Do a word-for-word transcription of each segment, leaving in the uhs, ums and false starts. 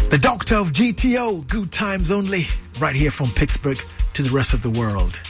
The Doctor of G T O, Good Times Only, right here from Pittsburgh to the rest of the world.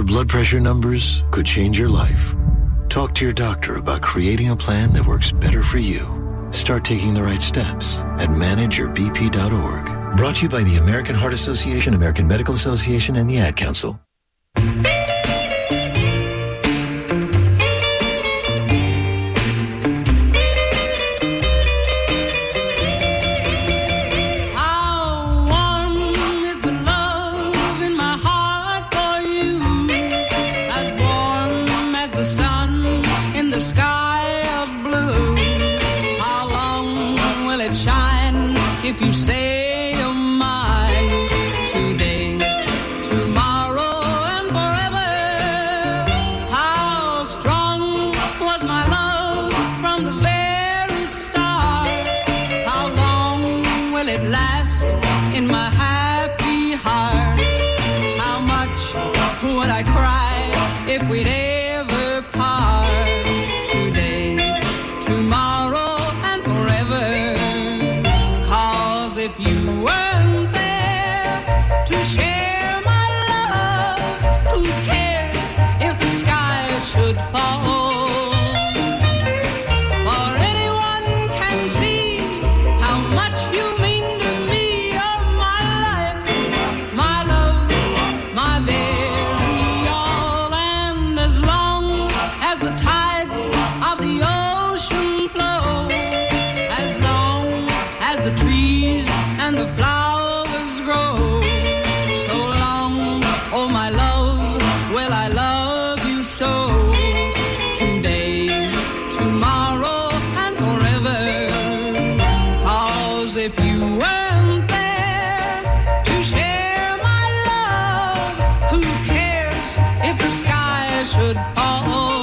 blood pressure numbers could change your life. Talk to your doctor about creating a plan that works better for you. Start taking the right steps at manage your b p dot org. Brought to you by the American Heart Association, American Medical Association, and the Ad Council. If you say you're mine today, tomorrow, and forever, how strong was my love from the very start? How long will it last in my happy heart? How much would I cry if we'd ever part? Today, tomorrow, and forever. If you weren't there to share my love, who cares if the sky should fall? For anyone can see how much you mean to me. You're my life, my love, my very all. And as long as the tides of the ocean flow, as long as the trees and the flowers grow, so long, oh my love, will I love you so. Today, tomorrow, and forever. 'Cause if you weren't there to share my love, who cares if the sky should fall?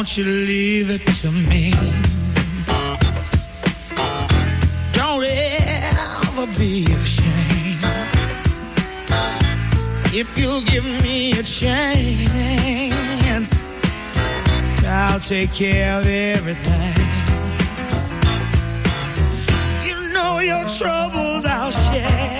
Won't you leave it to me? Don't ever be ashamed. If you'll give me a chance, I'll take care of everything. You know your troubles I'll share.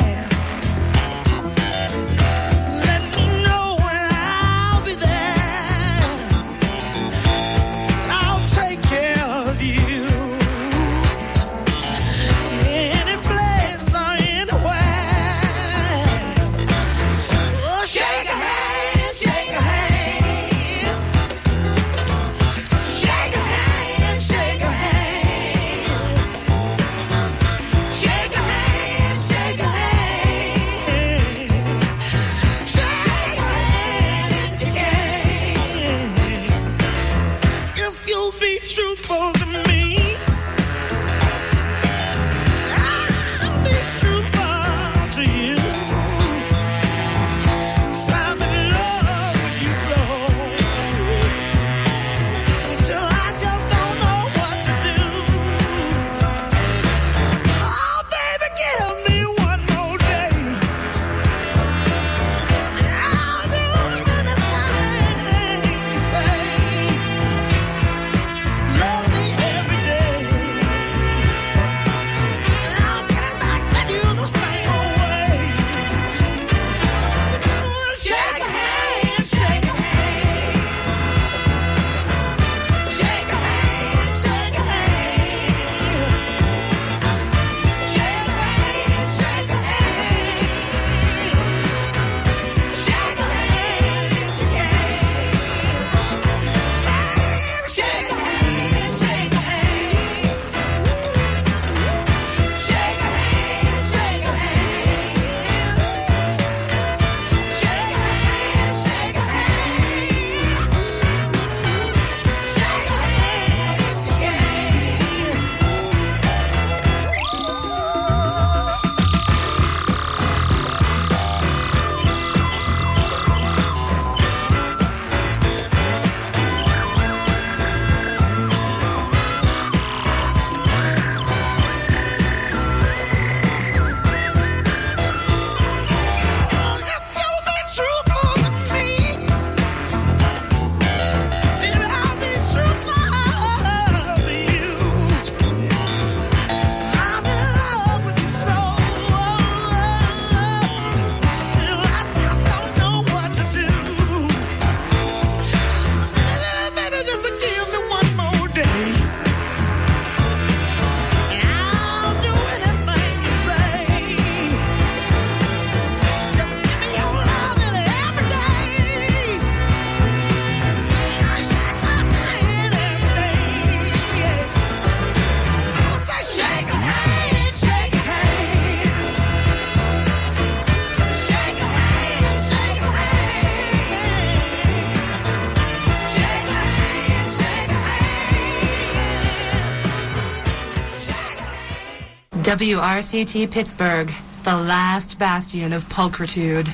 W R C T Pittsburgh, the last bastion of pulchritude.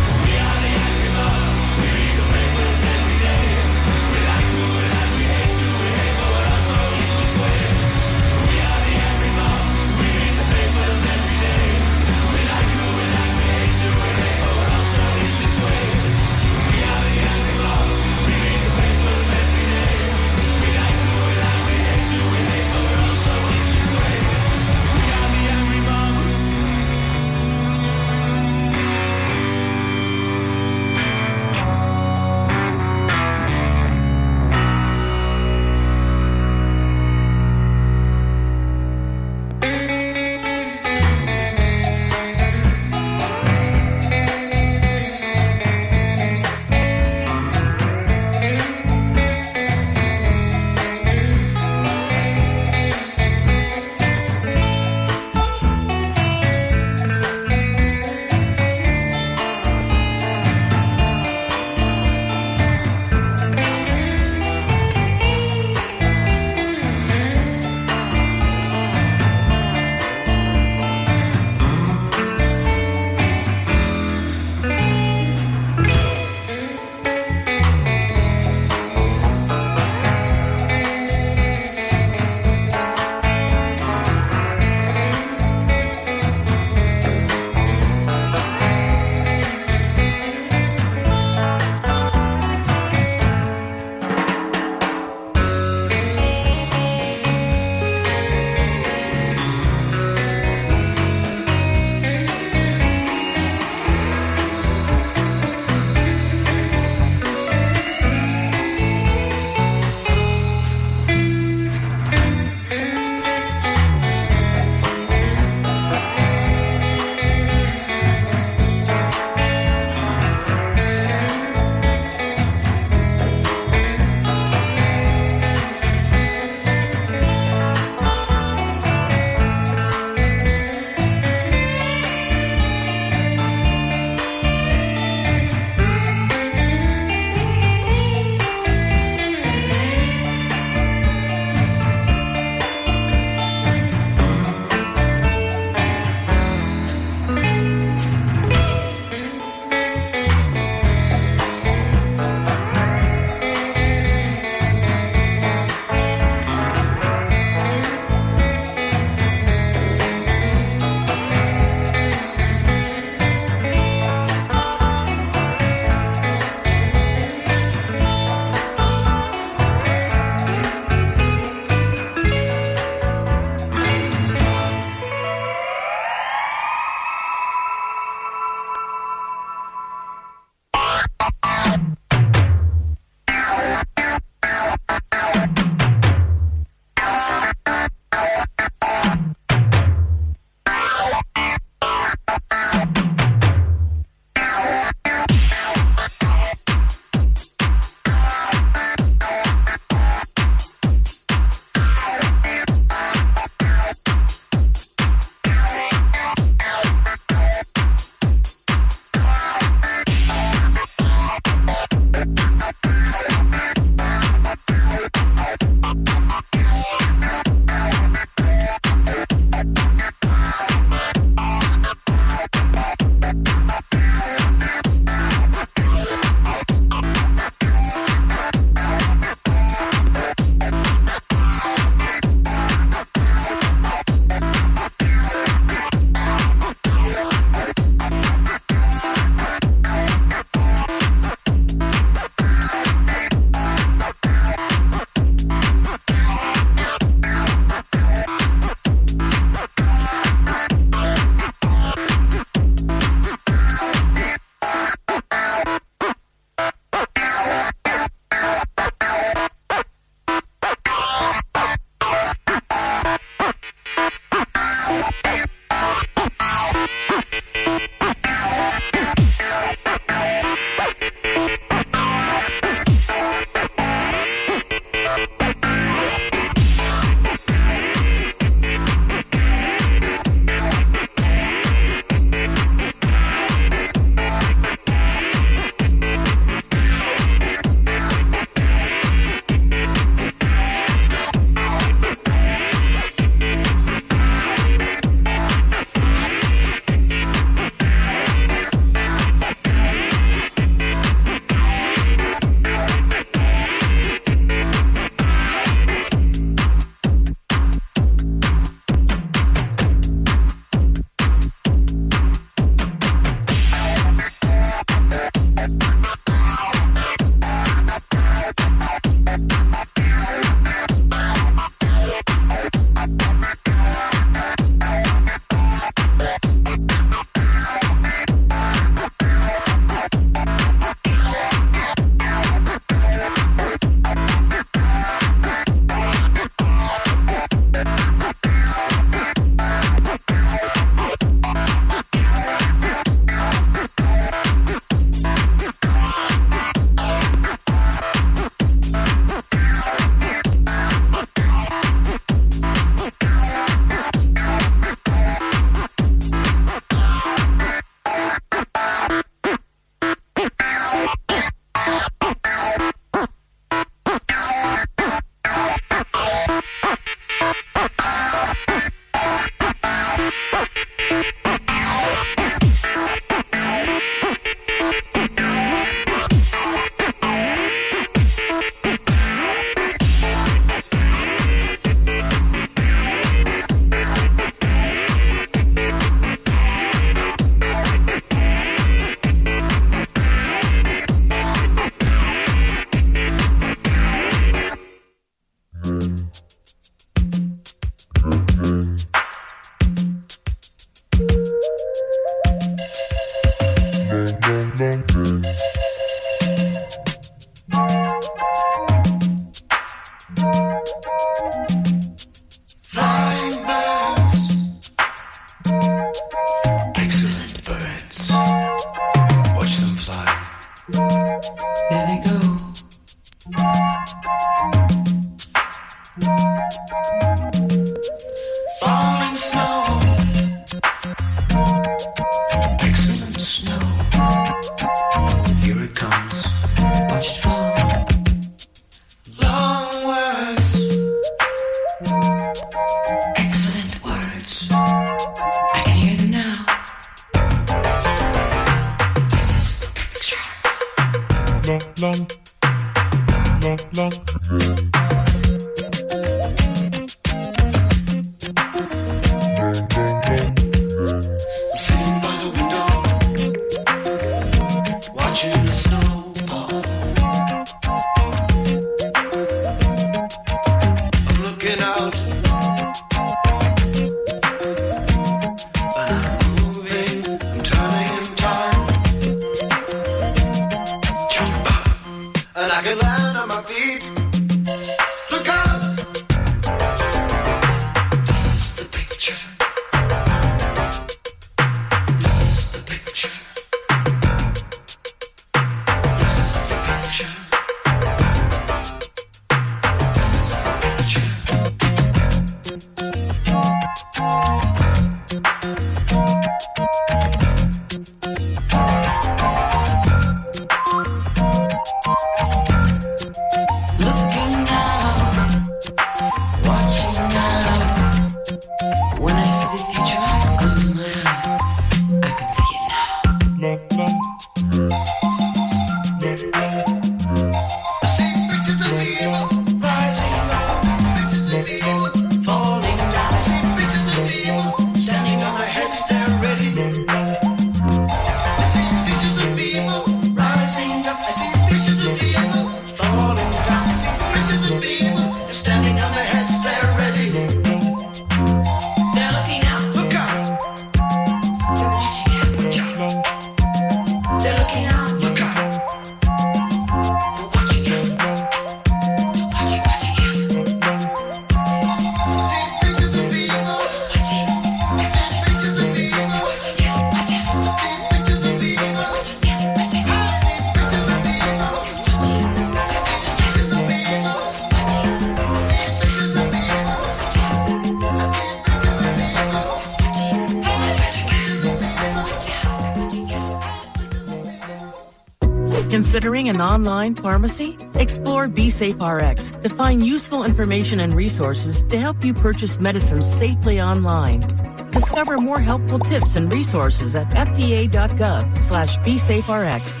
Considering an online pharmacy? Explore BeSafeRx to find useful information and resources to help you purchase medicines safely online. Discover more helpful tips and resources at fda.gov slash BeSafeRx.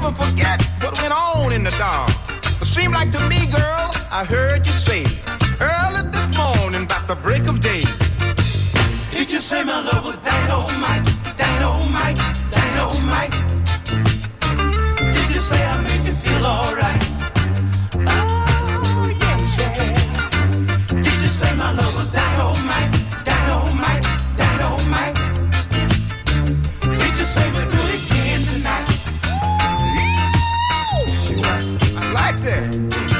never forget what went on in the dark. It seemed like to me, girl, I heard you say early this morning about the break of day. Did you say my love was dynamite, dynamite, dynamite? Did you say I made you feel alright? Oh, yes, yeah. Did you say my love was dynamite, dynamite, dynamite? Did you say we'll do it again tonight? I like that.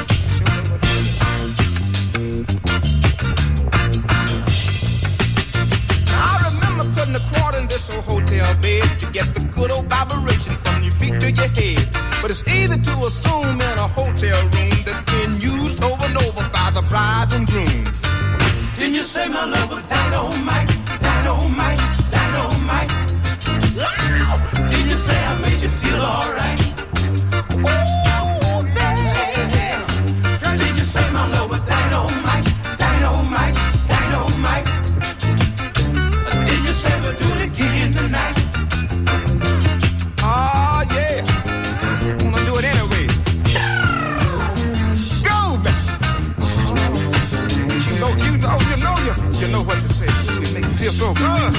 A quarter in this old hotel bed to get the good old vibration from your feet to your head. But it's easy to assume in a hotel room that's been used over and over by the brides and grooms. Didn't you say my love was dynamite, dynamite, dynamite? Didn't you say I made you feel alright? Oh, yeah. Did you say my love was dynamite, dynamite, dynamite? Did you say we'll do it again tonight? Oh, yeah. I'm gonna do it anyway. Go, baby. You know, you know, you know, you, you know what to say. It makes you feel so good.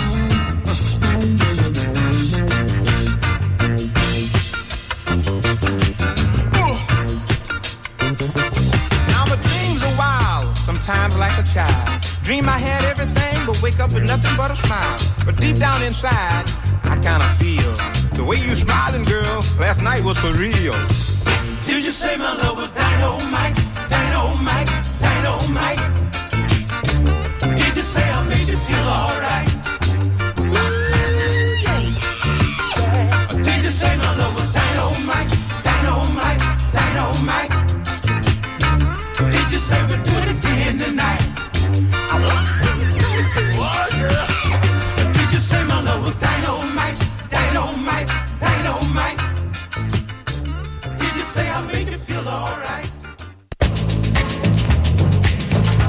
Now my dreams are wild, sometimes like a child. Dream I had everything, but wake up with nothing but a smile. But deep down inside, I kinda feel the way you smiling, girl, last night was for real. Did you say my love was dynamite, dynamite, dynamite? Did you say I made you feel alright? Did you say my love was dynamite, dynamite, dynamite? Did you say we'll do it again tonight? Did you say my love was dynamite, dynamite, dynamite? Did you say I made you feel alright?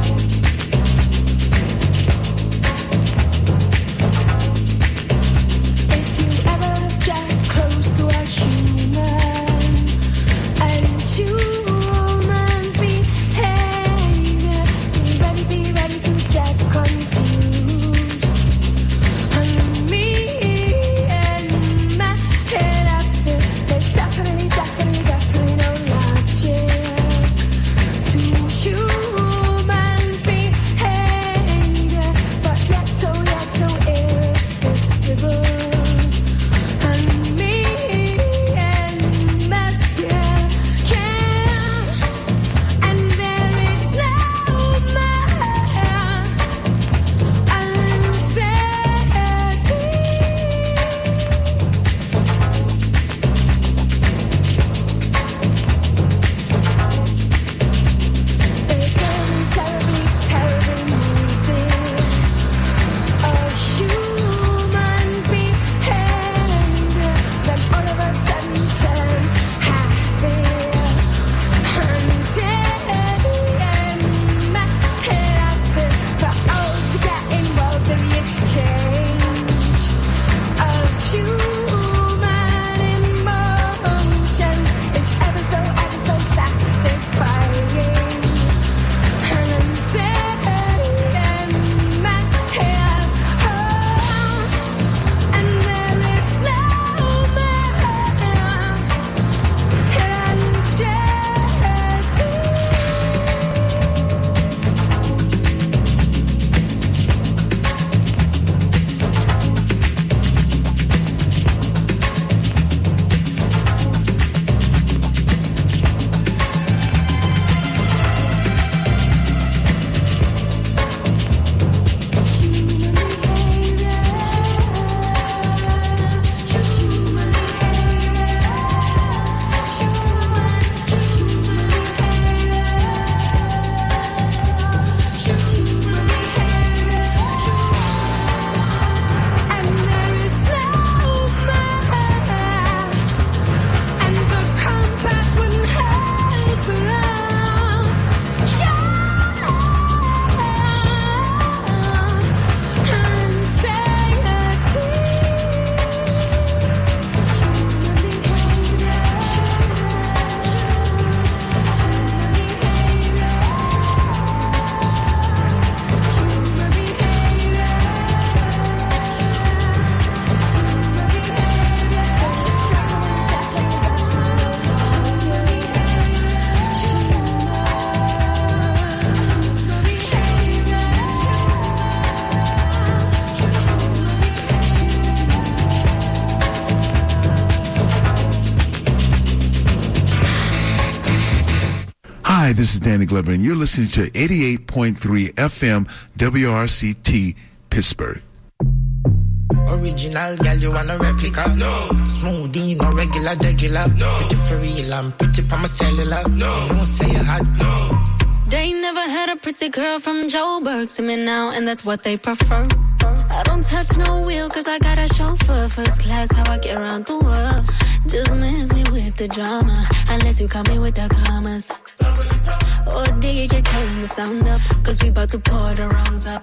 is Danny Glover, and you're listening to eighty-eight point three F M W R C T Pittsburgh. Original girl, you want a replica? No. Smoothie, no regular, regular. No. Put you for real, I'm pretty pa my cellular. No. You don't say you hot. No. They never had a pretty girl from Joburg to me now, and that's what they prefer. I don't touch no wheel, cause I got a chauffeur. First class, how I get around the world. Just miss me with the drama, unless you come in with the commas. Or D J, turn the sound up, cause we about to pour the rounds up.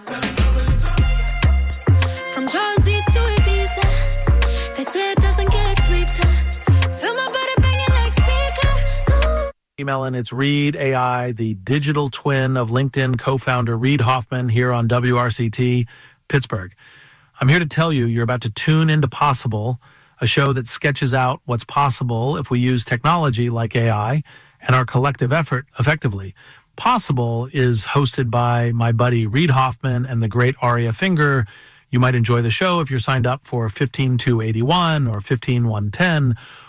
From Jersey to Ibiza, they say it doesn't get sweeter. Feel my body banging like speaker. Ooh. Email in, it's Reed A I, the digital twin of LinkedIn co-founder Reed Hoffman here on W R C T Pittsburgh. I'm here to tell you you're about to tune into Possible, a show that sketches out what's possible if we use technology like A I and our collective effort effectively. Possible is hosted by my buddy Reed Hoffman and the great Aria Finger. You might enjoy the show if you're signed up for fifteen two eighty-one or fifteen one ten